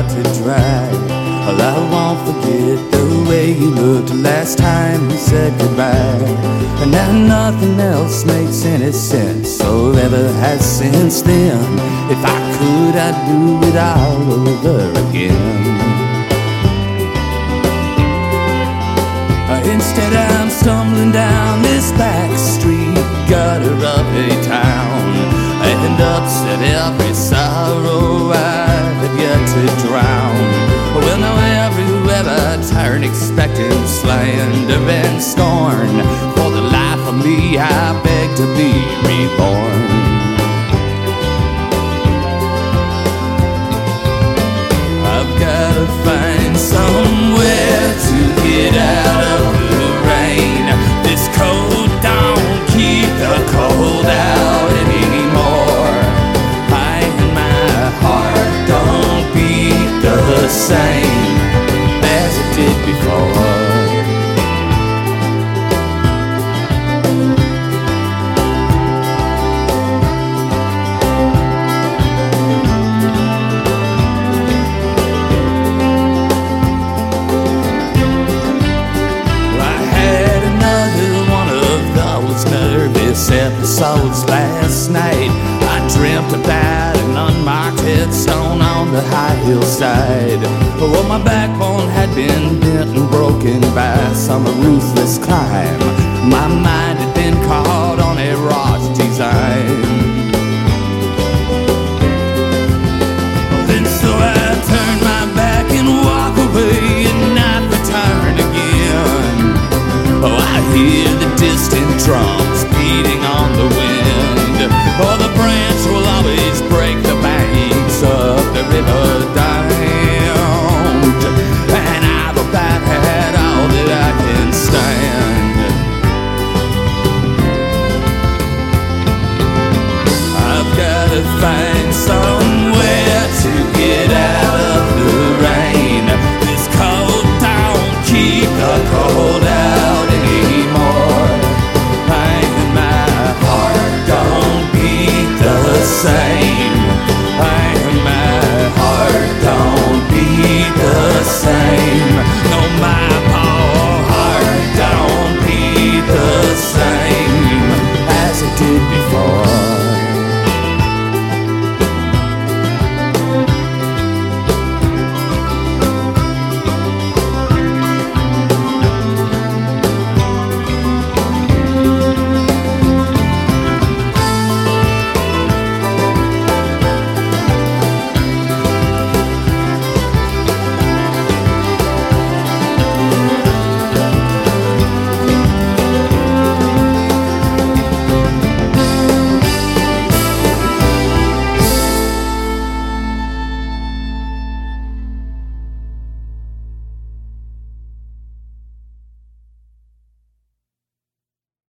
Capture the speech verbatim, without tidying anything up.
got to dry. Well, I won't forget the way you looked last time we said goodbye. And now nothing else makes any sense or ever has since then. If I could, I'd do it all over again. Instead I'm stumbling down this back street, gutter of a town, and upset every sorrow I have yet to drown. Well, now everywhere I turn, expecting slander and scorn. For the life of me, I beg to be reborn. I've gotta find somewhere to get out of the rain. This coat don't keep the cold out anymore. I and my heart don't beat the same as it did before. Episodes last night. I dreamt about an unmarked headstone on the high hillside. Well, my backbone had been bent and broken by some ruthless climb. My mind had been caught